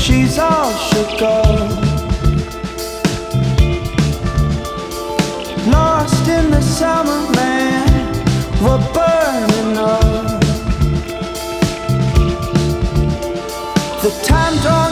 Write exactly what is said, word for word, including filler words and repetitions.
she's all shook up. Lost in the summer, man, we're burning up. The time draws